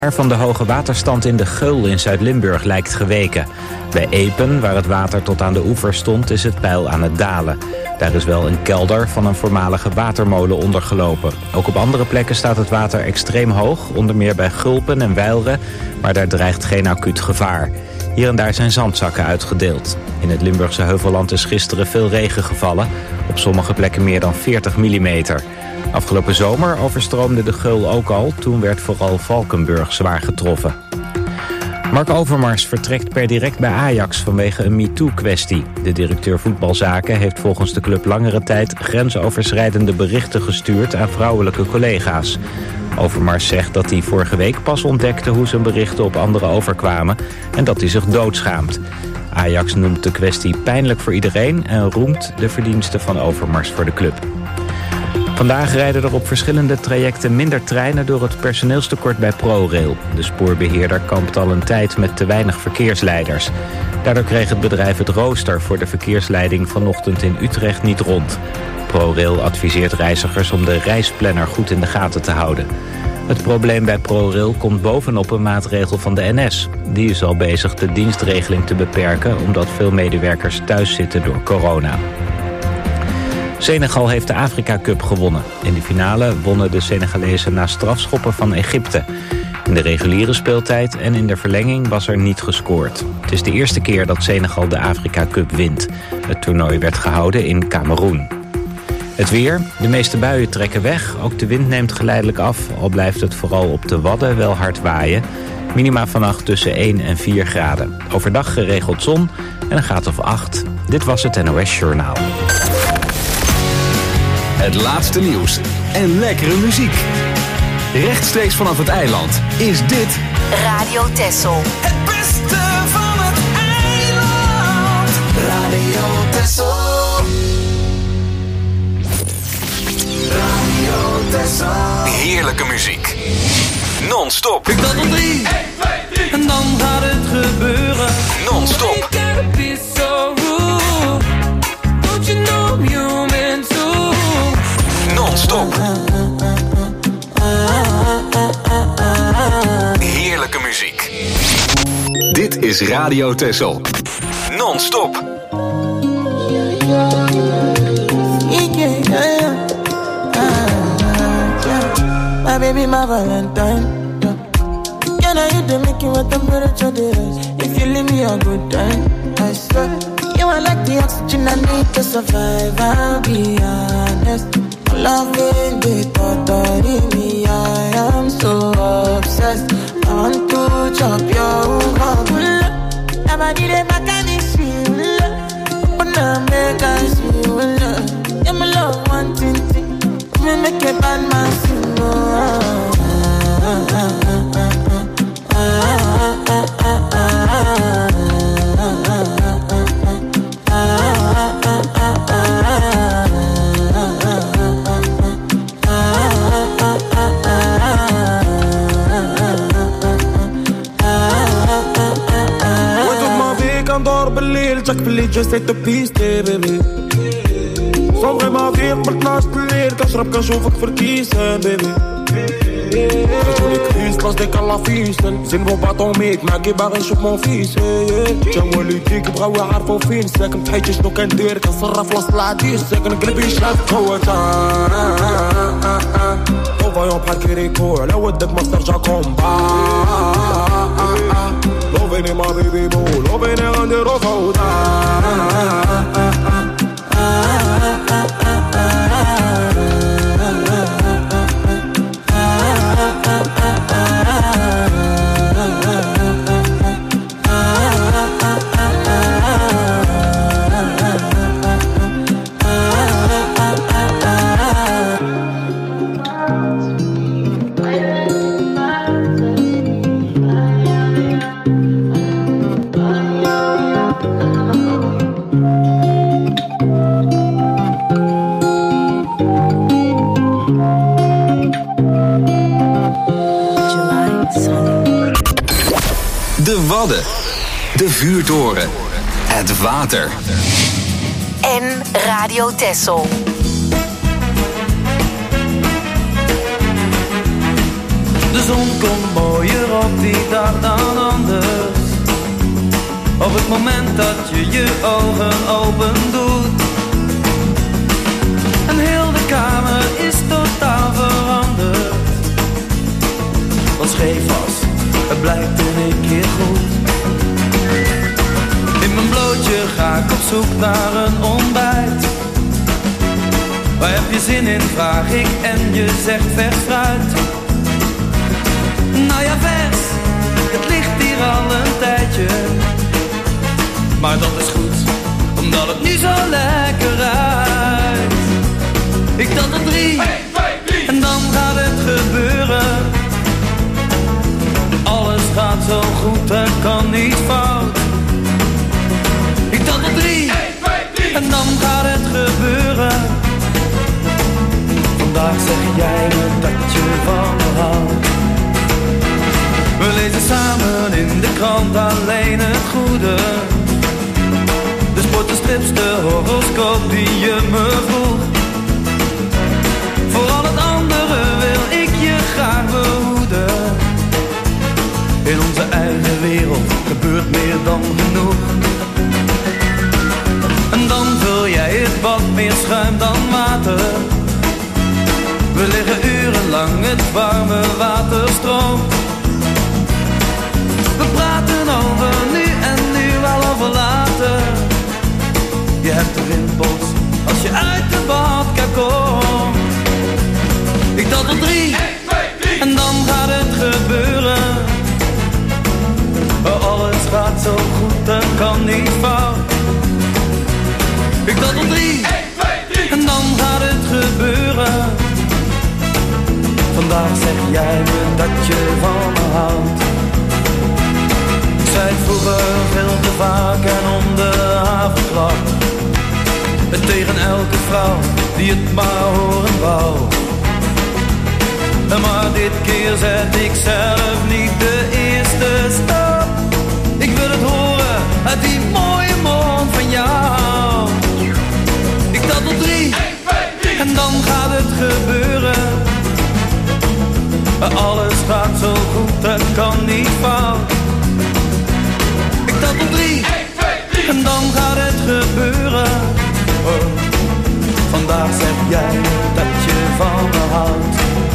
Van de hoge waterstand in de Geul in Zuid-Limburg lijkt geweken. Bij Epen, waar het water tot aan de oever stond, is het peil aan het dalen. Daar is wel een kelder van een voormalige watermolen ondergelopen. Ook op andere plekken staat het water extreem hoog, onder meer bij Gulpen en Weilre, maar daar dreigt geen acuut gevaar. Hier en daar zijn zandzakken uitgedeeld. In het Limburgse Heuvelland is gisteren veel regen gevallen, op sommige plekken meer dan 40 millimeter. Afgelopen zomer overstroomde de Geul ook al. Toen werd vooral Valkenburg zwaar getroffen. Mark Overmars vertrekt per direct bij Ajax vanwege een MeToo-kwestie. De directeur voetbalzaken heeft volgens de club langere tijd grensoverschrijdende berichten gestuurd aan vrouwelijke collega's. Overmars zegt dat hij vorige week pas ontdekte hoe zijn berichten op anderen overkwamen en dat hij zich doodschaamt. Ajax noemt de kwestie pijnlijk voor iedereen en roemt de verdiensten van Overmars voor de club. Vandaag rijden er op verschillende trajecten minder treinen door het personeelstekort bij ProRail. De spoorbeheerder kampt al een tijd met te weinig verkeersleiders. Daardoor kreeg het bedrijf het rooster voor de verkeersleiding vanochtend in Utrecht niet rond. ProRail adviseert reizigers om de reisplanner goed in de gaten te houden. Het probleem bij ProRail komt bovenop een maatregel van de NS. Die is al bezig de dienstregeling te beperken omdat veel medewerkers thuis zitten door corona. Senegal heeft de Afrika Cup gewonnen. In de finale wonnen de Senegalezen na strafschoppen van Egypte. In de reguliere speeltijd en in de verlenging was er niet gescoord. Het is de eerste keer dat Senegal de Afrika Cup wint. Het toernooi werd gehouden in Kameroen. Het weer. De meeste buien trekken weg. Ook de wind neemt geleidelijk af. Al blijft het vooral op de Wadden wel hard waaien. Minima vannacht tussen 1 en 4 graden. Overdag geregeld zon en een graad of 8. Dit was het NOS Journaal. Het laatste nieuws en lekkere muziek. Rechtstreeks vanaf het eiland is dit Radio Texel. Het beste van het eiland. Radio Texel. Radio Texel. heerlijke muziek. Non-stop. Ik tel tot 3, 1, 2, 3. En dan gaat het gebeuren. Non-stop. Non-stop. Heerlijke muziek. Dit is Radio Texel. Non-stop. My baby, my Valentine. Can I hit the make you a temperature rise? If you leave me a good time, I swear. You are like the oxygen I need to survive. I'll be honest. Loving the thought of me, I am so obsessed. I want to chop your heart. Never did it back and it's you. But now make us you. Yeah, my love one thing. Me make a bad man sing. بالليل باللي جسيت بيستي بيبي صغري ما فيك بطناش بالليل كنشرب كنشوفك في الكيسان بيبي رجولي كريس قصدك الله فيسن زين بو باطوميك معاكي باغي نشوف مون فيس تا والديك بغاو يعرفو فين ساكن في حياتي شنو كندير كنصرف وسط العديس ساكن قلبي شاف قوتا وفايون بحال كيريكو على ودك ما ترجع كومبا Lovene ma baby boo, lovene غنديرو فوضى. De Wadden, de vuurtoren, het water. En Radio Texel. De zon komt mooier op die dag dan anders. Op het moment dat je je ogen open doet. En heel de kamer is totaal veranderd. Wat scheef was, het blijkt in een keer goed. In mijn blootje ga ik op zoek naar een ontbijt. Waar heb je zin in, vraag ik en je zegt vers fruit. Nou ja, vers, het ligt hier al een tijdje. Maar dat is goed, omdat het nu zo lekker ruikt. Ik tel tot 3, 1, 2, 3. En dan gaat het gebeuren. Alles gaat zo goed, er kan niet fout. Ik tel tot 3, 1, 2, 3. En dan gaat het gebeuren. Vandaag zeg jij me dat je van me houdt. We lezen samen in de krant alleen het goede. De sport, de strips, de horoscoop die je me vroeg. Voor al het andere wil ik je graag behoeden. In onze eigen wereld gebeurt meer dan genoeg. En dan vul jij het wat meer schuim dan water. We liggen urenlang, het warme water stroomt. We praten over nu en nu wel over later. Je hebt de rimpels als je uit de badkamer komt. Ik tel tot 3, 1, 2, 3. En dan gaat het gebeuren. Alles gaat zo goed, er kan niet fout. Ik tel tot 3, 1, 2, 3. En dan gaat het gebeuren. Vandaag zeg jij me dat je van me houdt. Ik zei het vroeger veel te vaak en om de havenklap. En tegen elke vrouw die het maar horen wou. Maar dit keer zet ik zelf niet de eerste stap. Ik wil het horen uit die mooie mond van jou. Ik tel tot 3, 1, 2, 3. En dan gaat het gebeuren. Alles gaat zo goed, het kan niet fout. Ik tel tot 3, 1, 2, 3. En dan gaat het gebeuren. Oh, vandaag zeg jij dat je van me houdt.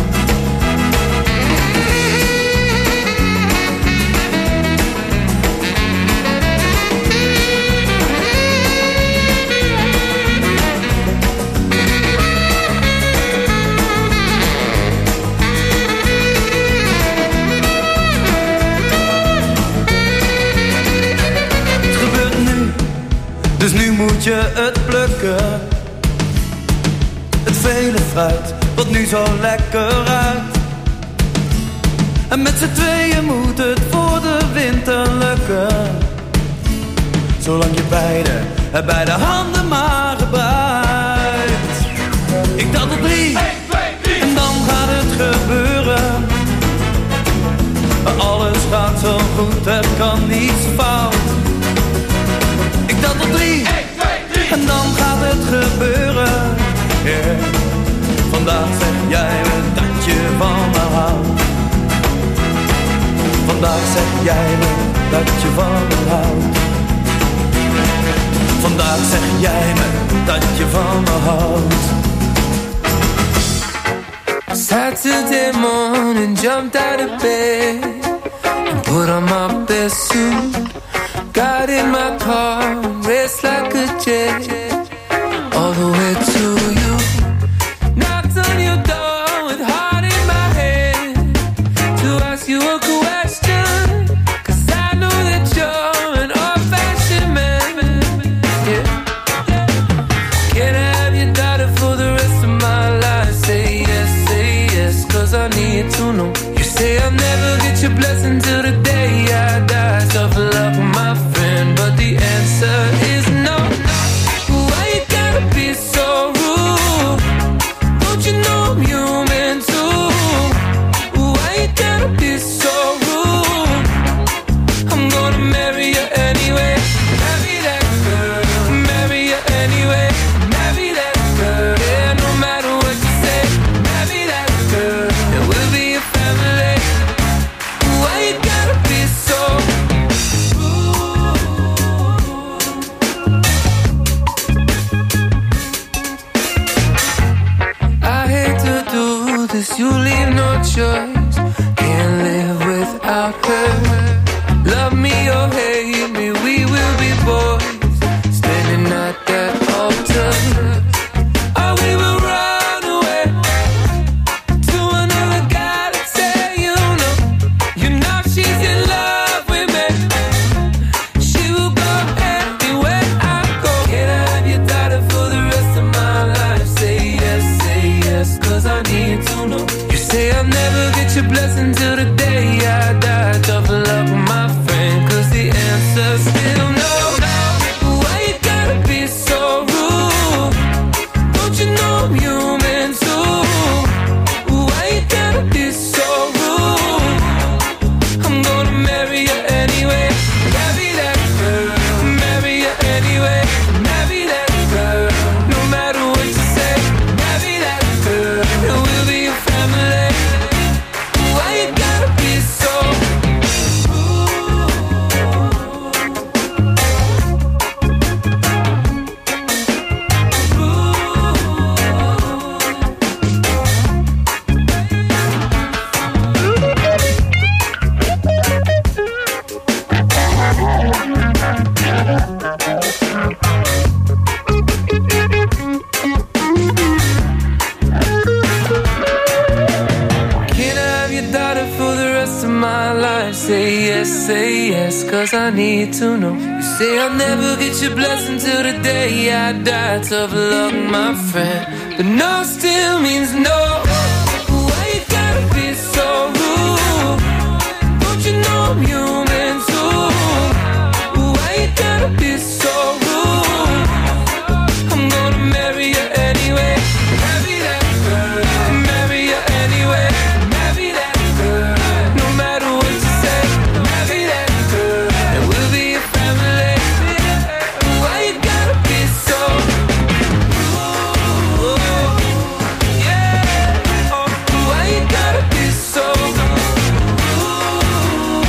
Dus nu moet je het plukken. Het vele fruit, wat nu zo lekker ruikt. En met z'n tweeën moet het voor de winter lukken. Zolang je beide handen maar gebruikt. Ik tel tot 3, 1, 2, 3. En dan gaat het gebeuren. Alles gaat zo goed, het kan niets fout. Ik tel tot 3, 1, 2, 3. En dan gaat het gebeuren. Yeah. Vandaag zeg jij me dat je van me houdt. Vandaag zeg jij me dat je van me houdt. Vandaag zeg jij me dat je van me houdt. Saturday morning, jumped out of bed and put on my best suit. Got in my car, raced like a jet, all the way to you. Knocked on your door with heart in my head to ask you a question, 'cause I know that you're an old-fashioned man. Yeah. Can I have your daughter for the rest of my life? Say yes, 'cause I need to know. You say I'll never get your blessing till the day I die. Tough luck, my friend, but the answer is no. Why you gotta be so rude? Don't you know I'm human too? Why you gotta be so rude? I'm gonna marry you anyway. Marry that girl, marry you anyway. Marry that girl, yeah, no matter what you say. Marry that girl, and we'll be a family. I say yes, cause I need to know. You say I'll never get your blessing till the day I die. Tough luck, my friend, but no still means no. Why you gotta be so rude? Don't you know I'm human too? Why you gotta be so rude? I'm gonna marry you anyway. Marry that girl. Marry you anyway. Marry that girl. No matter what you say. Marry that girl. And we'll be a family. Why you gotta be so rude? Yeah. Oh, why you gotta be so rude?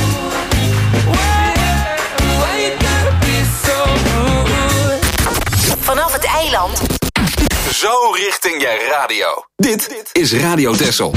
Why you gotta be so rude? Vanaf het eiland. Zo richting je radio. Dit is Radio Texel.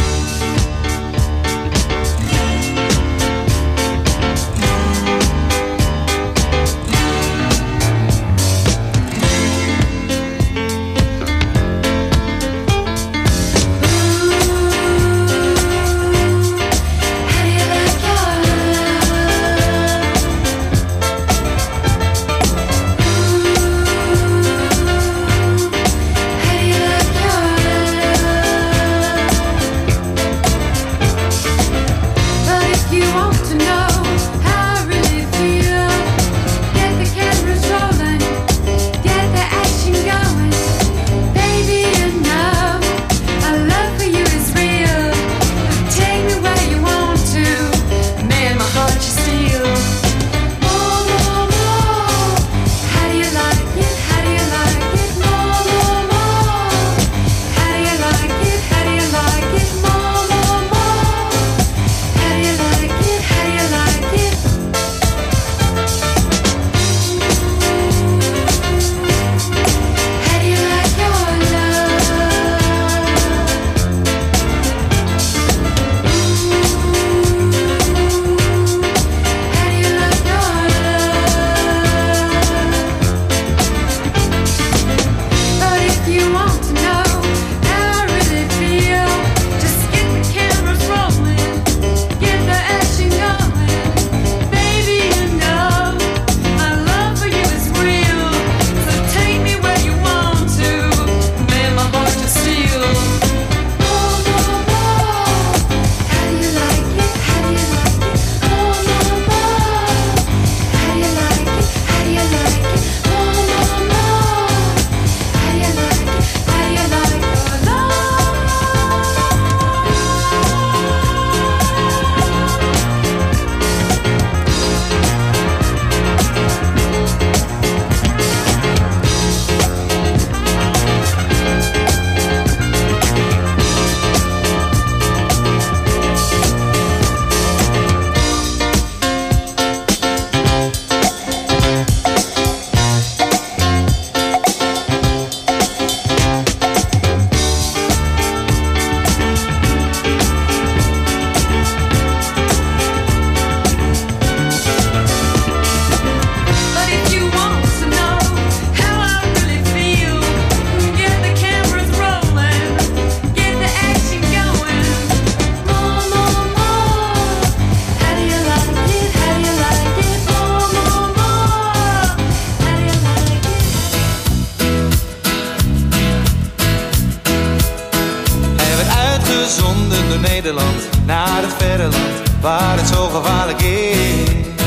Naar het verre land, waar het zo gevaarlijk is.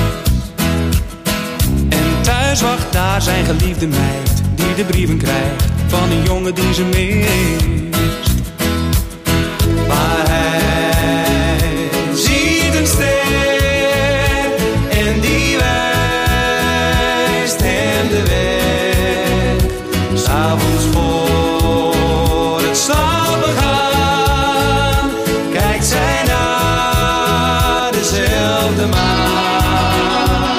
En thuis wacht daar zijn geliefde meid, die de brieven krijgt van een jongen die ze mist. Maar hij ziet een ster en die wijst hem de weg. 'S avonds voor het slapen gaan, kijkt zij naar dezelfde maan.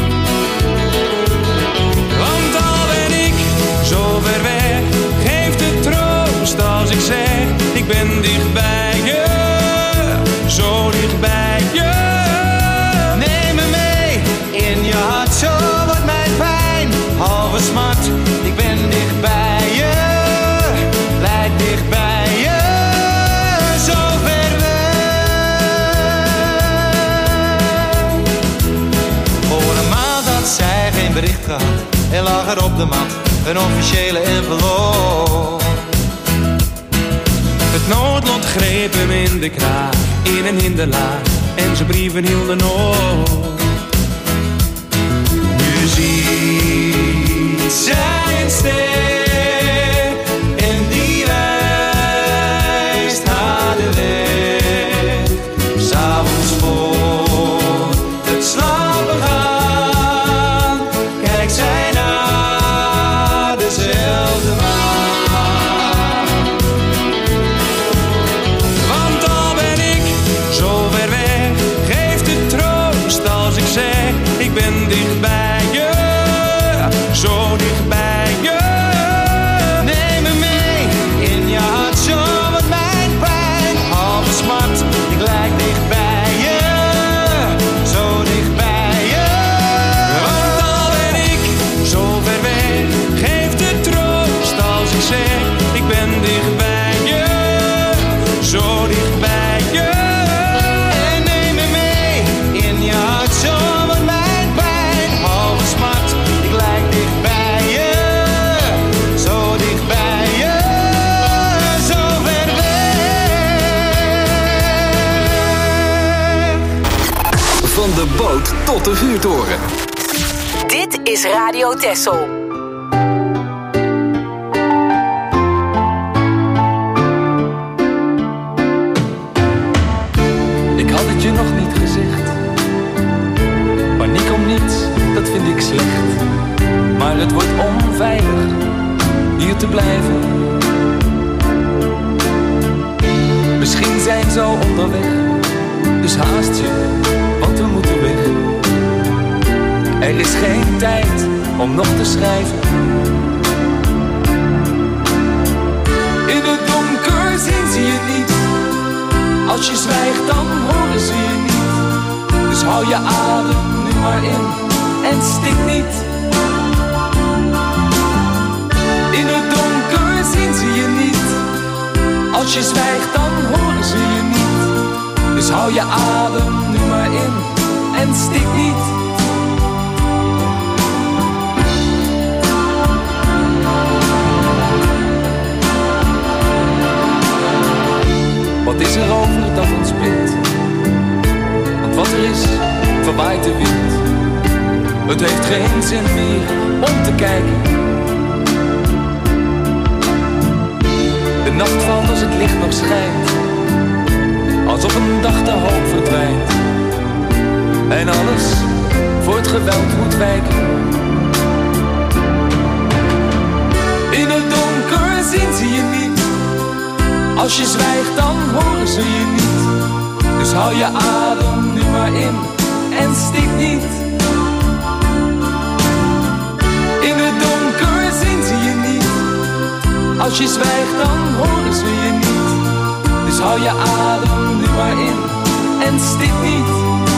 Want al ben ik zo ver weg, geeft het troost als ik zeg, ik ben dicht bij je, zo dicht bij je. Neem me mee in je hart, zo wordt mijn pijn halve smart. Ik ben dicht bij je, blijf dicht bij je, zo ver weg. lag er op de mat een officiële envelop. Het noodlot greep hem in de kraag, in een hinderlaag, en zijn brieven hielden op. Nu ziet zij een ster en die wijst haar de weg. 'S avonds voor het slapen gaan, kijkt zij naar dezelfde maan. Want al ben ik zo ver weg, geeft het troost als ik zeg, ik ben dicht bij je, zo dicht bij je. Neem me mee in je hart, zo wat mijn pijn, halve smart, ik lijk dicht bij je, zo dicht bij je. Want al ben ik zo ver weg, geeft het troost als ik zeg, ik ben dicht bij je, zo dicht bij je. En neem me mee in je hart, zo wat mijn pijn, halve smart, ik lijk dicht bij je, zo dicht bij je, zo ver weg. Van de boot tot de vuurtoren. Dit is Radio Texel. Ik had het je nog niet gezegd. Paniek om niets, dat vind ik slecht. Maar het wordt onveilig hier te blijven. Misschien zijn ze al onderweg, dus haast je, want we moeten weg. Er is geen tijd om nog te schrijven. In het donker zien ze je niet. Als je zwijgt dan horen ze je niet. Dus hou je adem nu maar in en stik niet. In het donker zien ze je niet. Als je zwijgt dan horen ze je niet. Dus hou je adem nu maar in en stik niet. Wat is er over dat ons bindt? Want wat er is, verwaait de wind. Het heeft geen zin meer om te kijken. De nacht valt als het licht nog schijnt. Als op een dag de hoop verdwijnt. En alles voor het geweld moet wijken. In het donker zien ze je niet. Als je zwijgt dan horen ze je niet. Dus hou je adem nu maar in en stik niet. In het donker zien ze je niet. Als je zwijgt dan horen ze je niet. Dus hou je adem nu maar in en stik niet.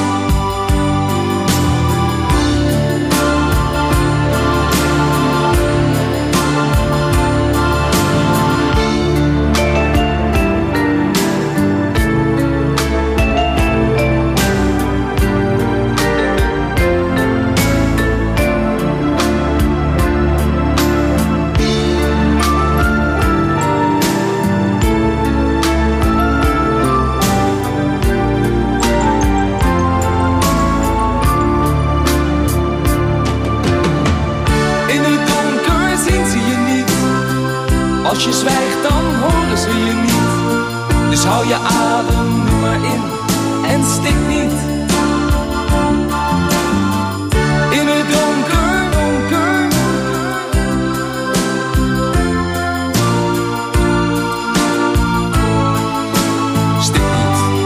Als je zwijgt dan horen ze je niet. Dus hou je adem nu maar in en stik niet. In het donker, donker. Stik niet.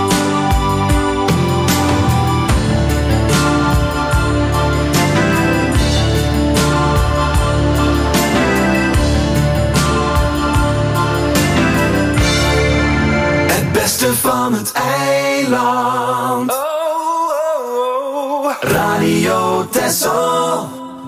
Van het eiland. Oh, oh, oh. Radio Texel.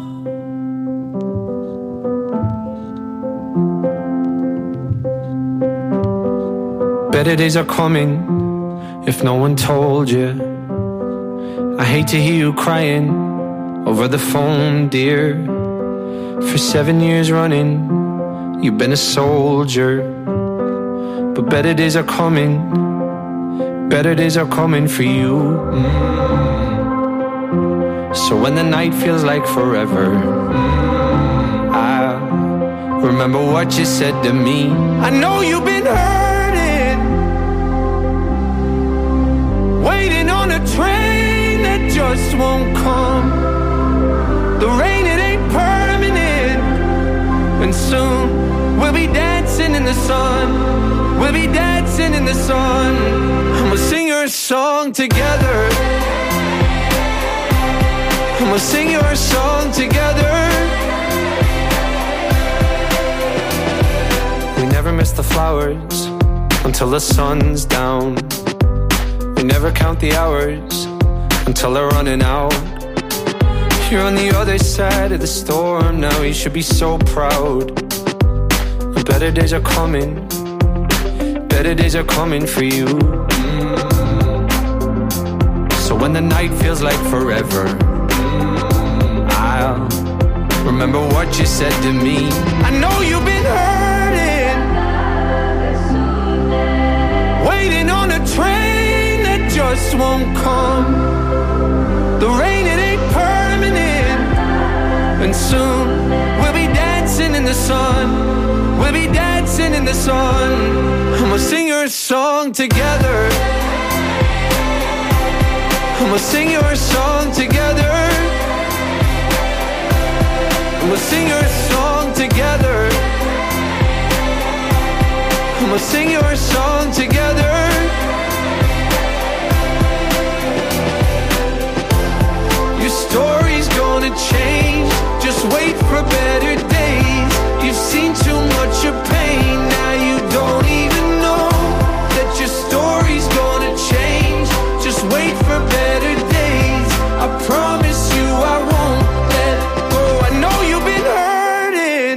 Better days are coming if no one told you. I hate to hear you crying over the phone, dear. For 7 years running, you've been a soldier. But better days are coming. Better days are coming for you. So when the night feels like forever, I remember what you said to me. I know you've been hurting, waiting on a train that just won't come. The rain, it ain't permanent, and soon we'll be dancing in the sun. We'll be dancing in the sun. I'ma sing your song together. I'ma sing your song together. We never miss the flowers until the sun's down. We never count the hours until they're running out. You're on the other side of the storm now. You should be so proud. Better days are coming. Better days are coming for you. So when the night feels like forever, I'll remember what you said to me. I know you've been hurting, waiting on a train that just won't come. The rain, it ain't permanent, and soon we'll be dancing in the sun. We'll be dancing in the sun. I'ma sing your song together. I'ma sing your song together. I'ma sing your song together. I'ma sing your song together. Your story's gonna change. Just wait for better days. You've seen too much of pain. Now you don't even know that your story's gonna change. Just wait for better days. I promise you I won't let go. I know you've been hurting,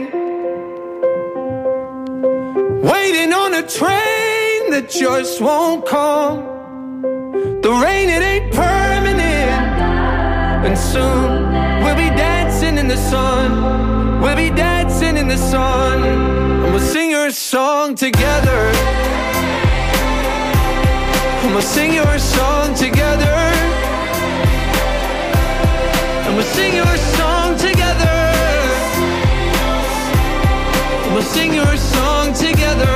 waiting on a train that just won't come. The rain, it ain't permanent, and soon we'll be dancing in the sun. We'll be dancing in the sun. And we'll sing your song together. And we'll sing your song together. And we'll sing your song together. And we'll sing your song together.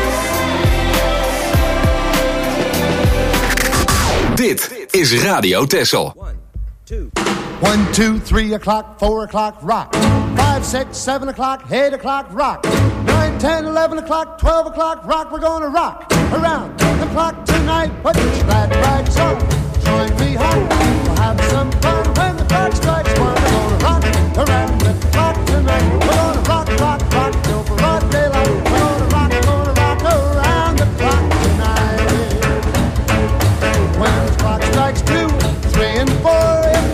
Dit is Radio Texel. 1, 2, 3 o'clock, 4 o'clock, rock. 5, 6, 7 o'clock, 8 o'clock, rock. 9, 10, 11 o'clock, 12 o'clock, rock. We're gonna rock around the clock tonight. Put your glad rags on, join me home. We'll have some fun when the clock strikes 1. We're gonna rock around the clock tonight. We're gonna rock, rock, rock till broad daylight. We're gonna rock around the clock tonight. When the clock strikes 2, 3, and 4.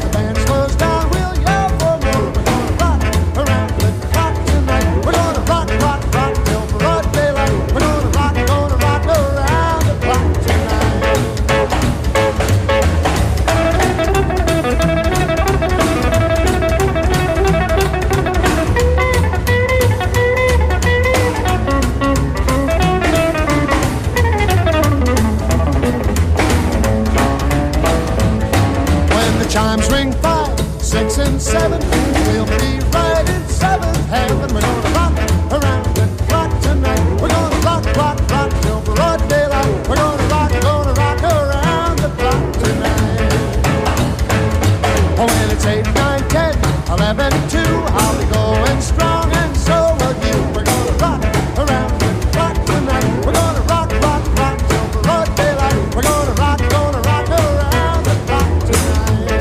Chimes ring 5, 6, and 7. We'll be right in 7th heaven. We're gonna rock around the clock tonight. We're gonna rock, rock, rock till broad daylight. We're gonna rock around the clock tonight. Oh, when it's 8, 9, 10, 11, 2, I'll be going strong, and so will you. We're gonna rock around the clock tonight. We're gonna rock, rock, rock till broad daylight. We're gonna rock around the clock tonight.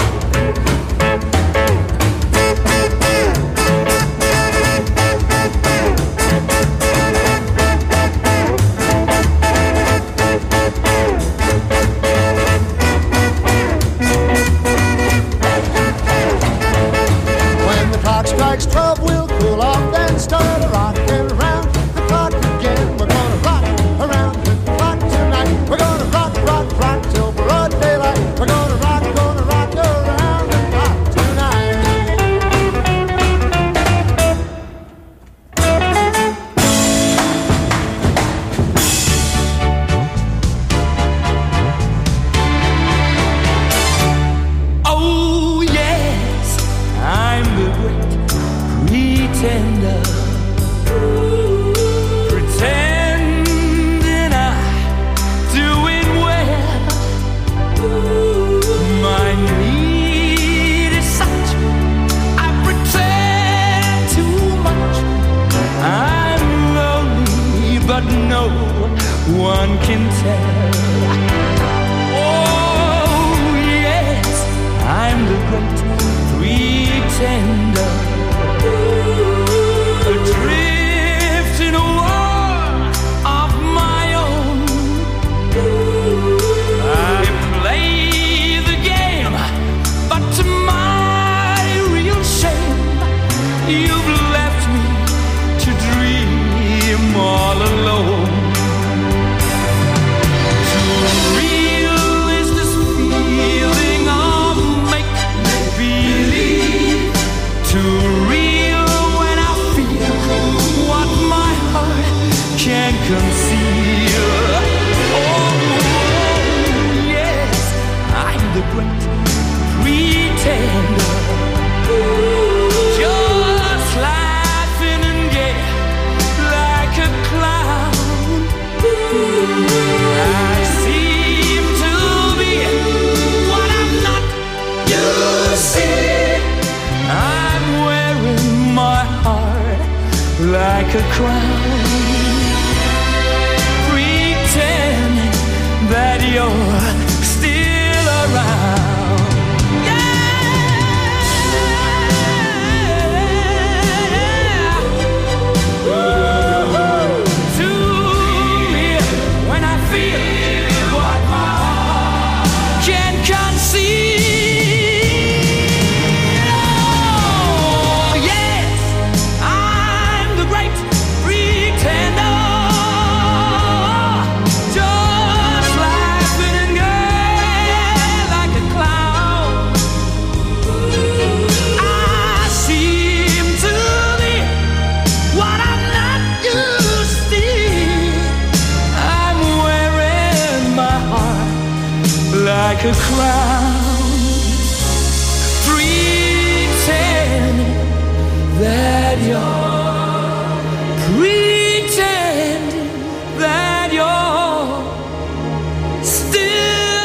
can tell. Oh yes, I'm the great pretender, adrift in a world of my own. I play the game, but to my real shame, you've left me to dream all alone. Too real is this feeling of make-believe. Too real when I feel what my heart can't conceal. Oh, yes, I'm the great pretender, just laughing and gay like a clown. I seem to be what I'm not. You see, I'm wearing my heart like a crown, pretending that you're still around. When I feel what my heart can conceal. Oh, yes, I'm the great pretender, just laughing and gay like a clown. I seem to be what I'm not. You see, I'm wearing my heart like a crown, pretending that you're still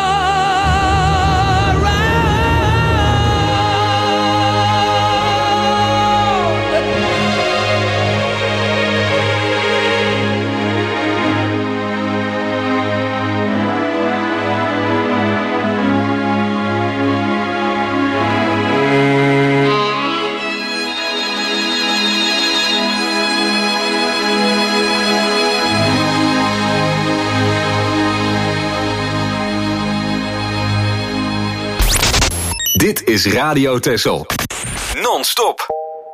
Dit is Radio Texel. Non-stop.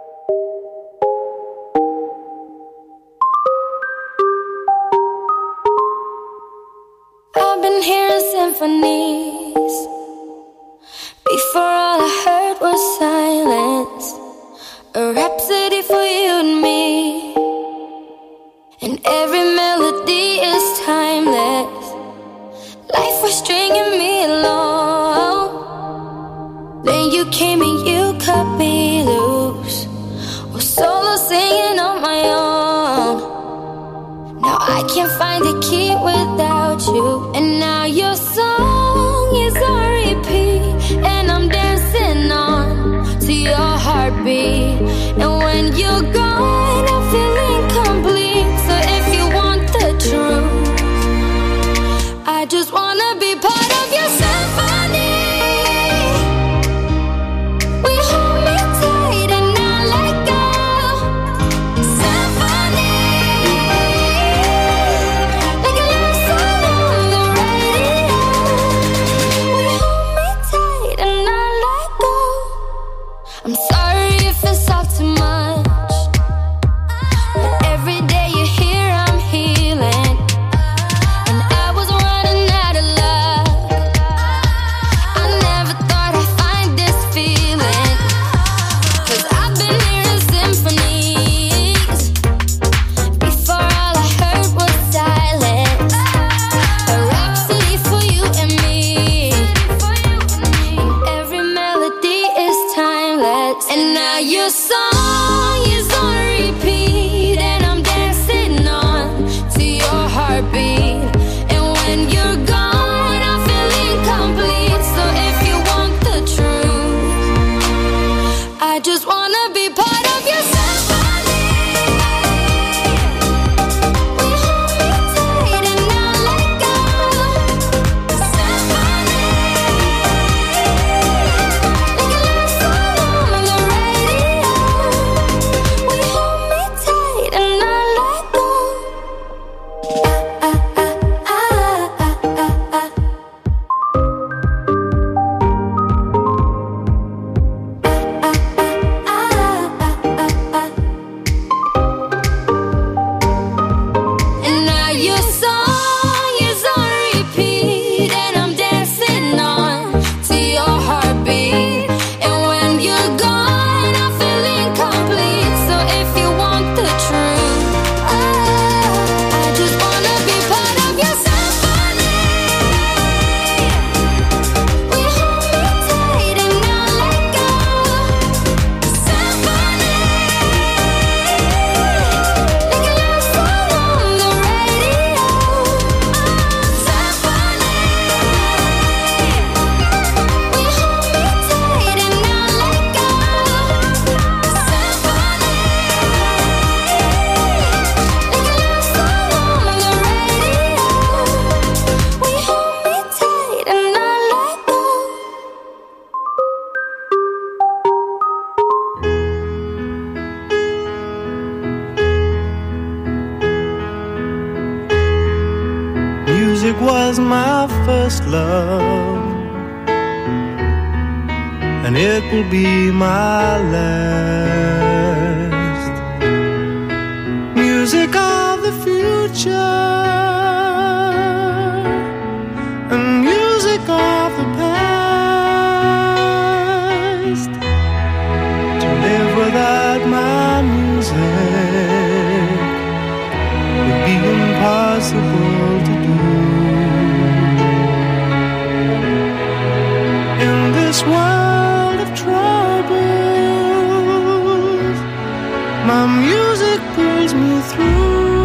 I've been hearing symphonies. Before all I heard was silence. A rhapsody for you and me. And every melody is timeless. Life was stringing me along. Then you came and you cut me loose. Was solo singing on my own. Now I can't find the key without you. And now your song is on repeat. And I'm dancing on to your heartbeat. And when you're gone, I feel incomplete. So if you want the truth, I just wanna be part of your symphony. Hold me tight and I'll was my first love, and it will be my last. Music of the future and music of the past. To live without my music would be impossible to do. In this world of troubles, my music pulls me through.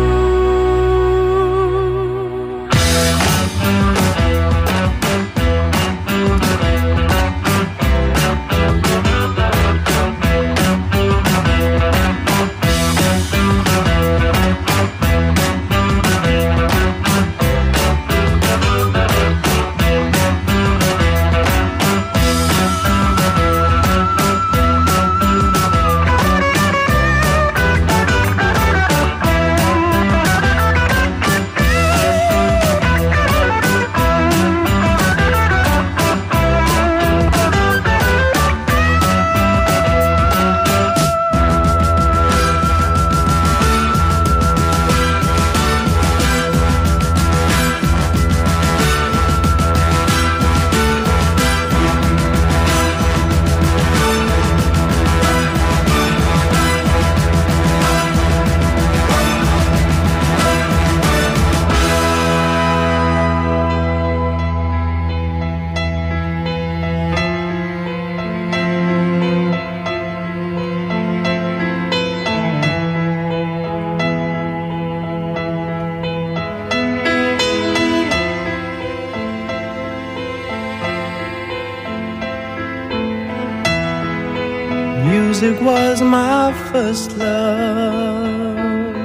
Music was my first love,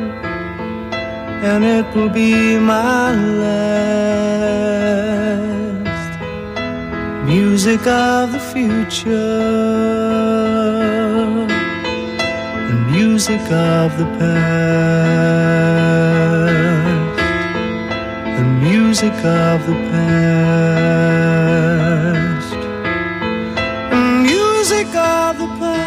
and it will be my last. Music of the future and music of the past, and music of the past, and music of the past.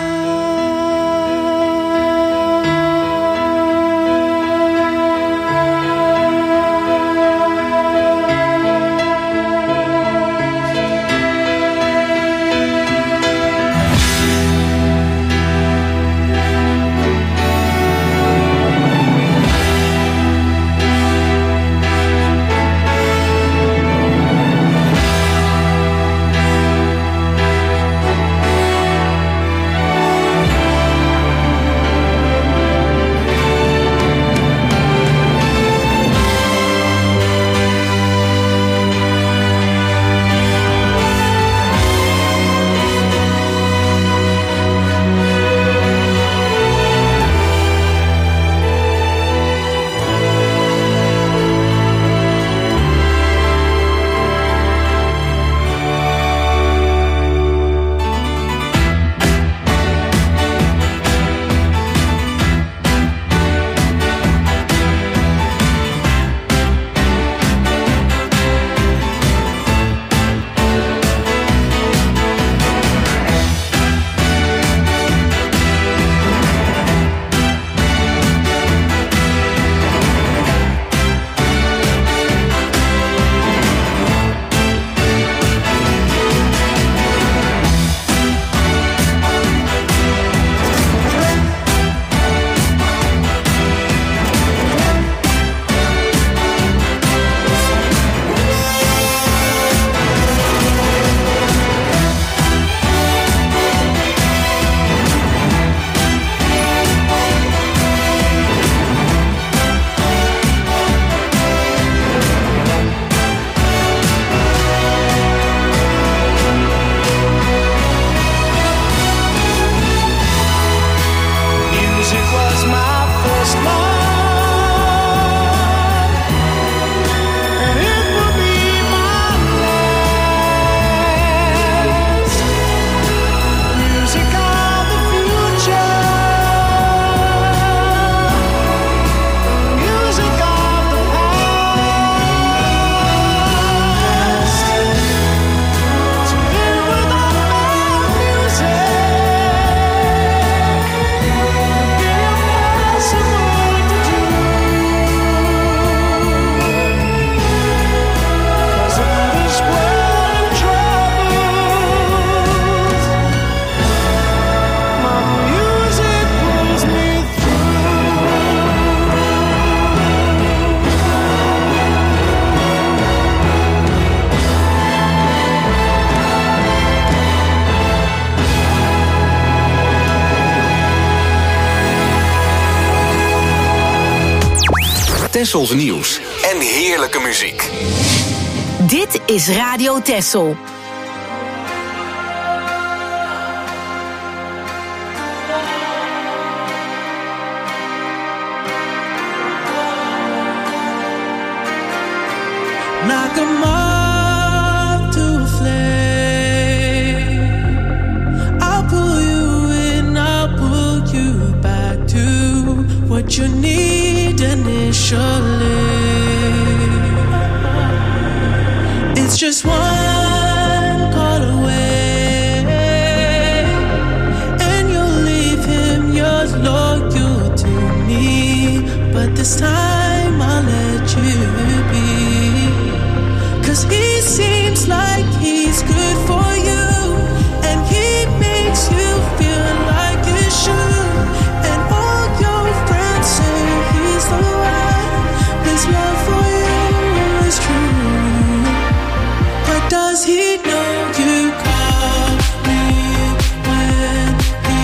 Tessels nieuws en heerlijke muziek. Dit is Radio Tessel. Knock 'em up to a flame. I'll pull you in, I'll pull you back to what you need initially. It's just one call away, and you'll leave him, you're loyal to me. But this time I'll let you be. 'Cause he seems like he's good for you, and he makes you feel like you should. And all your friends say he's the one. His love for you is true. But does he know you call me when he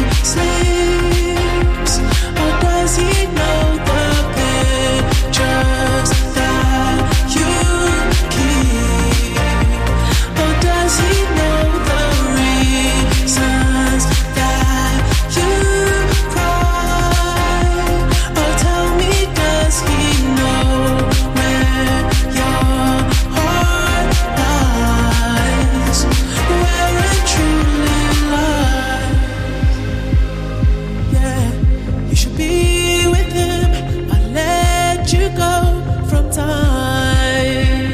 sleeps? Or does he know the pictures that you keep? Or does he know the reasons that you cry? Or tell me, does he know where your heart lies? Where it truly lies? Yeah, you should be with him. I let you go from time.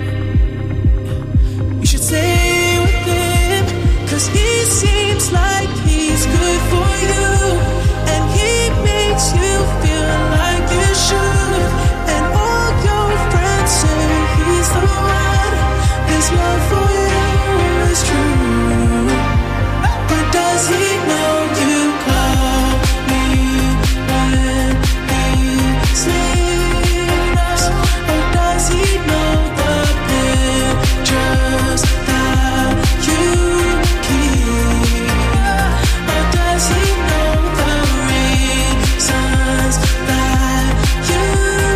You should stay with him, 'cause he seems like he's good for you, and he makes you feel like you should. And all your friends say he's the one. His love for you is true. But does he know you call me when he sleeps? Or does he know the pictures that you keep? Or does he know the reasons that you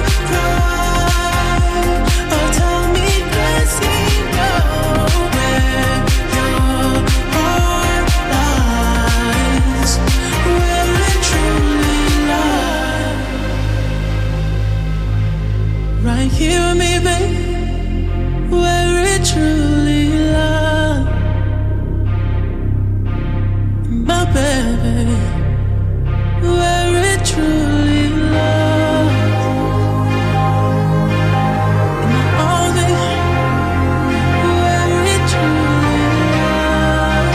cry? Or tell me, does he know where your heart lies? Where it truly lies? Right here with me, babe. Where it truly lies. My baby. Where it truly lies. In my arms, baby. Where it truly lies.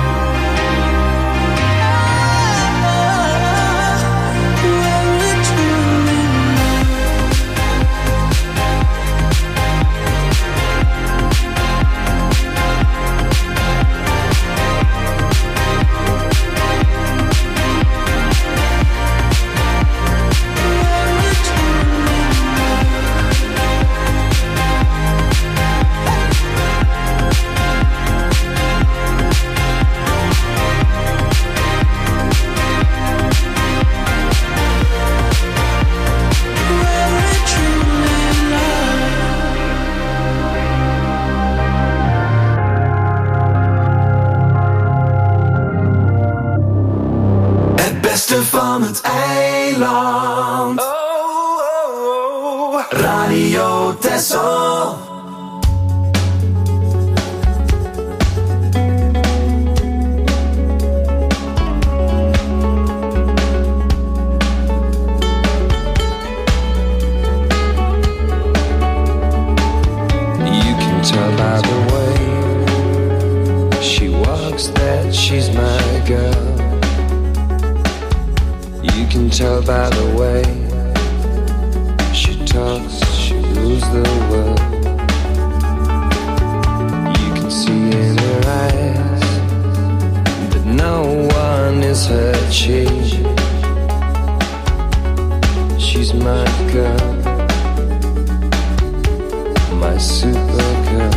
Where it truly lies. Het beste van het eiland. Radio Tessel. You can tell by the way she walks that she's my girl. You can tell by the way she talks, she rules the world. You can see in her eyes that no one is her chief. She's my girl, my super girl.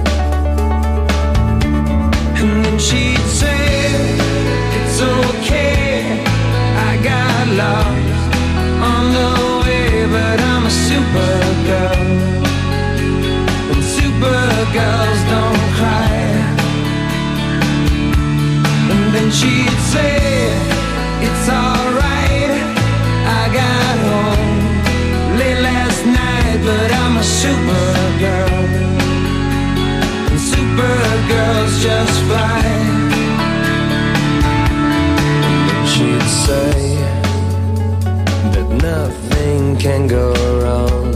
And then she'd say, it's okay, I got lost on the way, but I'm girls don't cry. And then she'd say, it's alright, I got home late last night, but I'm a supergirl, and supergirls just fly. And then she'd say that nothing can go wrong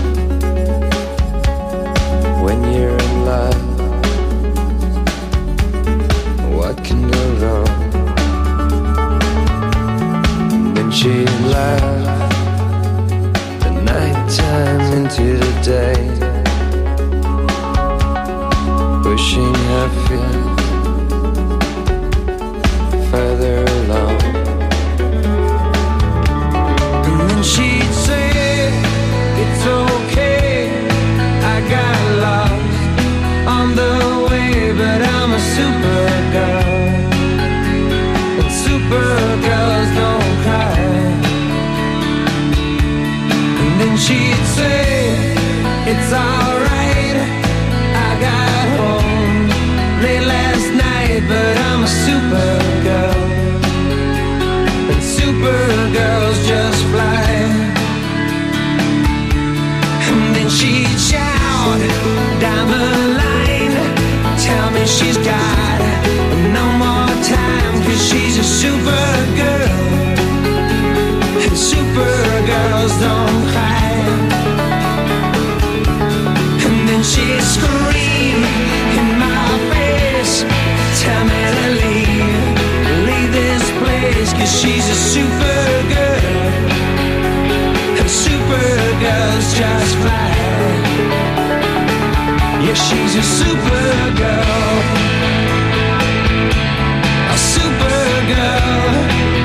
when you're in love. What can go wrong? And then she'd laugh the nighttime into the day, pushing her feet further along. And then she'd say, it's okay, I got lost on the way, but I'm a supergirl, and supergirls don't cry. And then she'd say, it's alright, I got home late last night, but I'm a supergirl, and supergirls just fly. And then she'd shout down the line, tell me she's got no more time, 'cause she's a supergirl, and supergirls don't cry. And then she'd scream in my face, tell me to leave this place, 'cause she's a supergirl, and supergirls just fly. Yeah, she's a supergirl, a supergirl.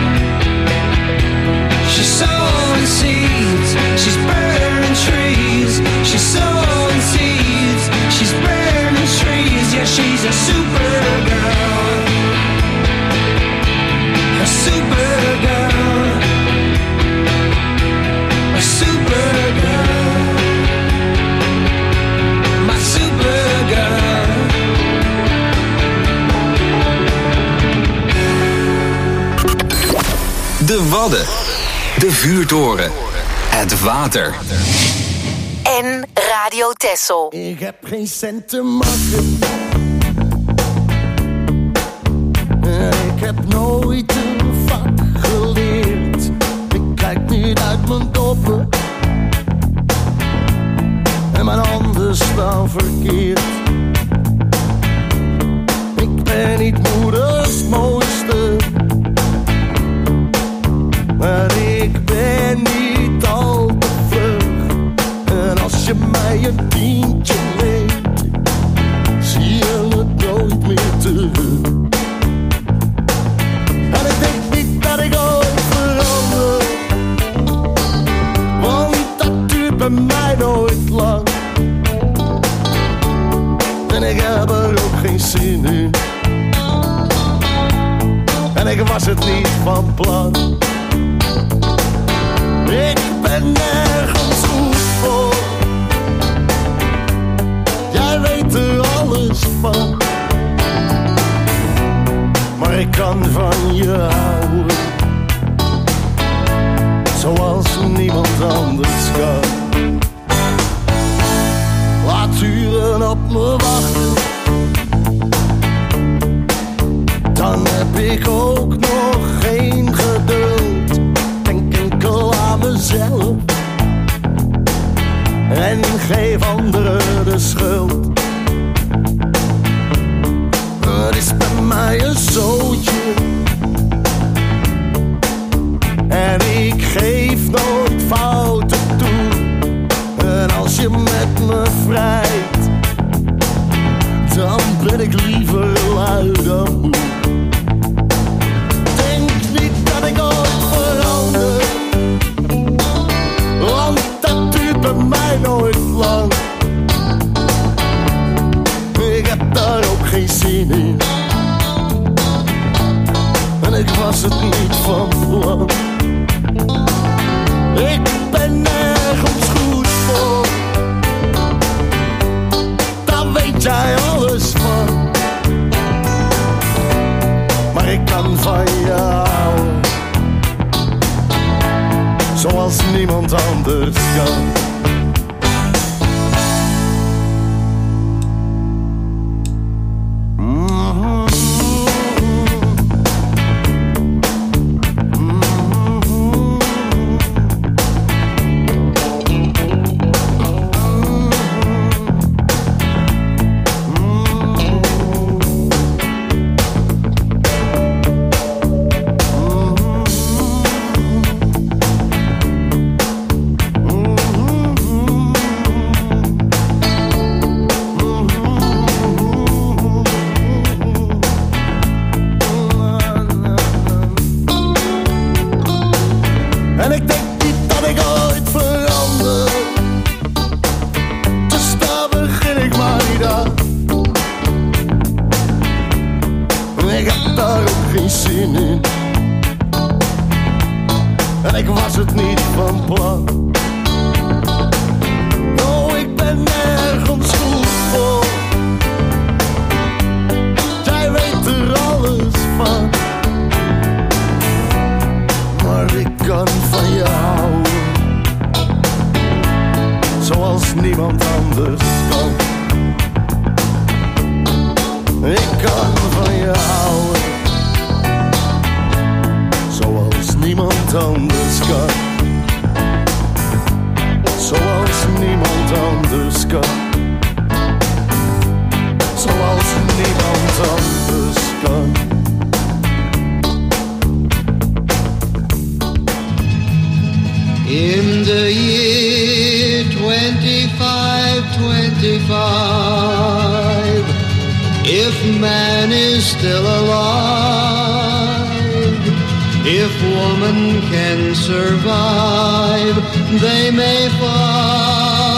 She's sowing seeds, she's burning trees. She's sowing seeds, she's burning trees. Yeah, she's a supergirl, a supergirl, a supergirl. De Wadden, de vuurtoren, het water. En Radio Texel. Ik heb geen cent te maken. Ik heb nooit een vak geleerd. Ik kijk niet uit mijn doppen. En mijn handen staan verkeerd. Ik ben niet moeders mooiste. Maar ik ben niet al te vlug. En als je mij een tientje leent, zie je het nooit meer terug. En ik denk niet dat ik ooit verander, want dat duurt bij mij nooit lang. En ik heb er ook geen zin in. En ik was het niet van plan. Ik ben nergens goed voor. Jij weet er alles van. Maar ik kan van je houden, zoals niemand anders kan. Laat uren op me wachten, dan heb ik ook nog geen geduld. Denk enkel aan mezelf en geef anderen de schuld. Het is bij mij een zootje en ik geef nooit fouten toe. En als je met me vrijt, dan ben ik liever lui dan moe. Denk niet dat ik ooit verander, want dat duurt bij mij nooit lang. Ik heb daar ook geen zin in, en ik was het niet van plan. Ik ben nergens goed voor, dat weet jij alles van. Maar ik kan van jou, zoals niemand anders kan. In the year 2525, if man is still alive, if woman can survive, they may find.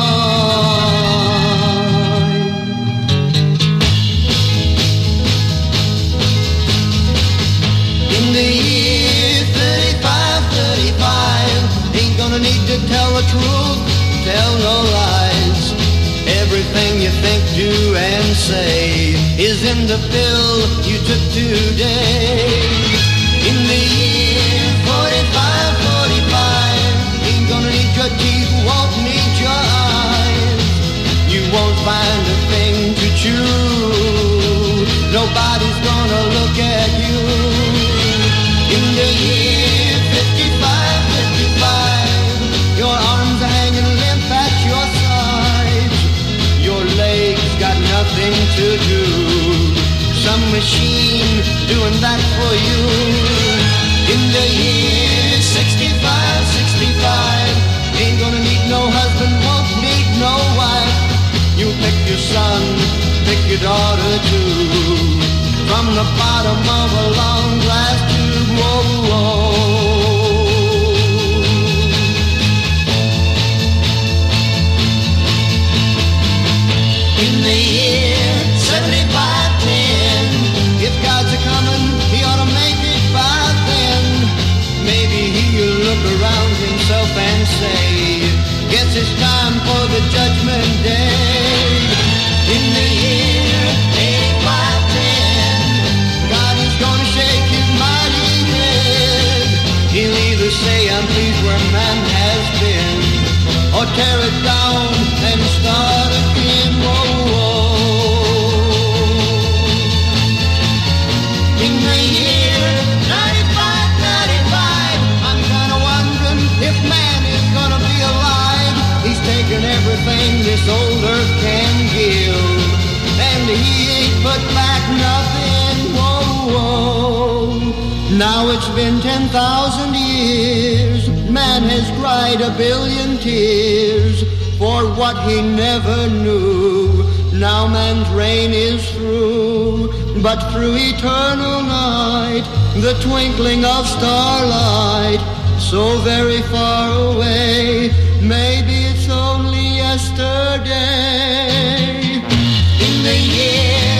In the year 3535, ain't gonna need to tell the truth, tell no lies. Everything you think, do, and say is in the pill you took today. In the year 4545, ain't gonna need your teeth, won't need your eyes. You won't find a thing to chew, nobody's gonna look at you. In the year 5555, your arms are hanging limp at your sides. Your legs got nothing to do, some machine doing that for you. In the year 6565, ain't gonna need no husband, won't need no wife. You pick your son, pick your daughter too, from the bottom of a long glass tube. Whoa, whoa. In the year 7510, if God's a-comin', he ought to make it by then. Maybe he'll look around himself and say, guess it's time for the judgment day. In the year 8510, God is gonna shake his mighty head. He'll either say, I'm pleased where man has been, or tear it down and start again. Whoa, whoa. In the year 9595, I'm kinda wondering if man is gonna be alive. He's taken everything this old earth can give, and he ain't put back nothing. Whoa, whoa. Now it's been 10,000 years, man has cried a billion tears for what he never knew. Now man's reign is through, but through eternal night, the twinkling of starlight, so very far away, maybe it's only yesterday. In the year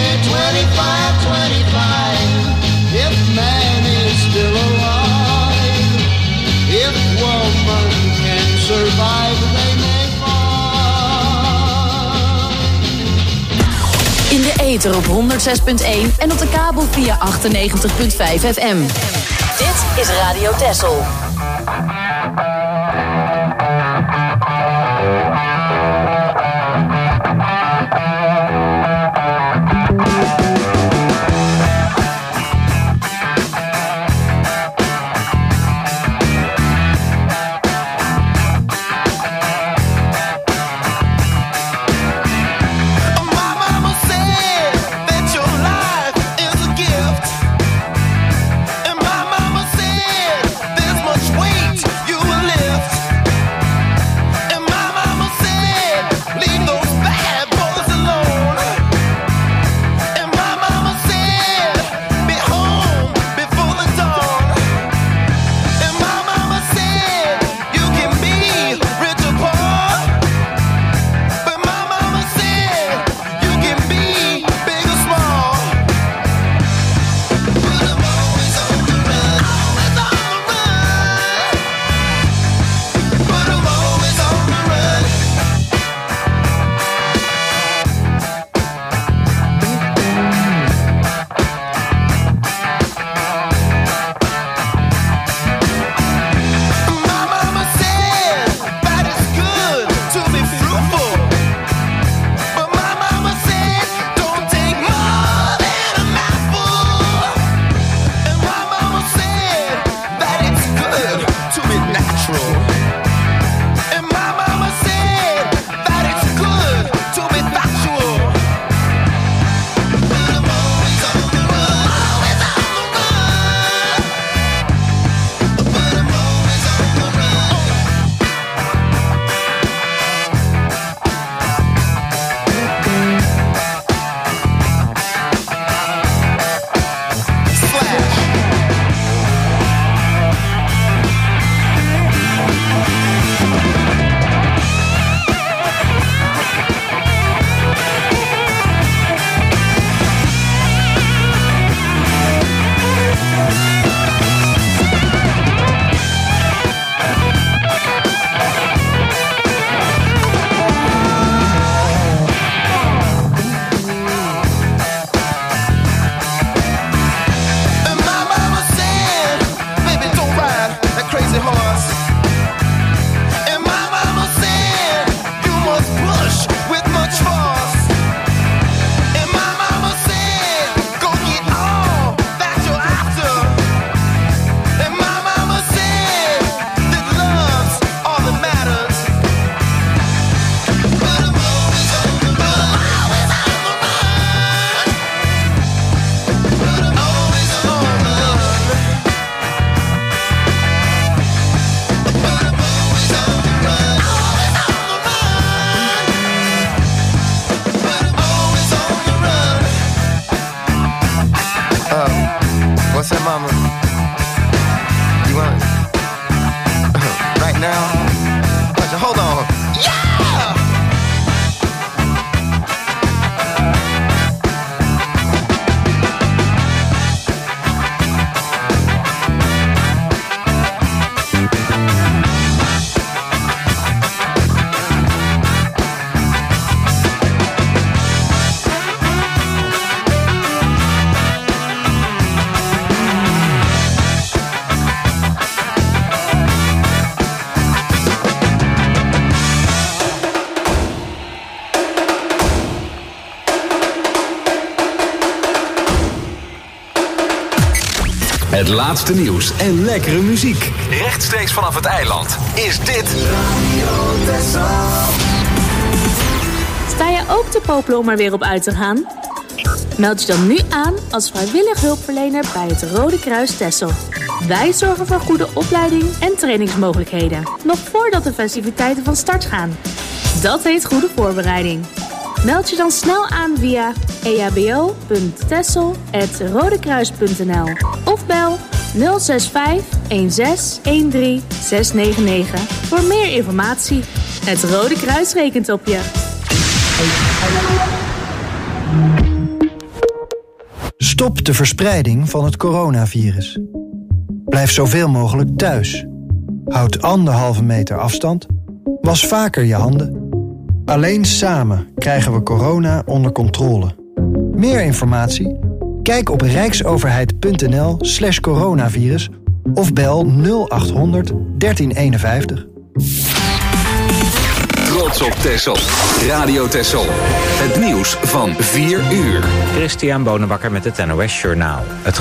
2525, if man is still alive, if woman can survive, they may find. ether op 106.1 en op de kabel via 98.5 FM. Dit is Radio Texel. What's that, mama? You want right now? Hold on. Yeah! Het laatste nieuws en lekkere muziek. Rechtstreeks vanaf het eiland is dit Radio Texel. Sta je ook te popelen om er weer op uit te gaan? Meld je dan nu aan als vrijwillig hulpverlener bij het Rode Kruis Texel. Wij zorgen voor goede opleiding en trainingsmogelijkheden. Nog voordat de festiviteiten van start gaan. Dat heet goede voorbereiding. Meld je dan snel aan via ehbo.texel@rodekruis.nl of bel 065 16 699 voor meer informatie. Het Rode Kruis rekent op je. Stop de verspreiding van het coronavirus. Blijf zoveel mogelijk thuis. Houd 1,5 meter afstand. Was vaker je handen. Alleen samen krijgen we corona onder controle. Meer informatie? Kijk op rijksoverheid.nl/coronavirus of bel 0800 1351. Trots op Texel. Radio Texel. Het nieuws van 4 uur. Christian Bonenbakker met het NOS Journaal. Het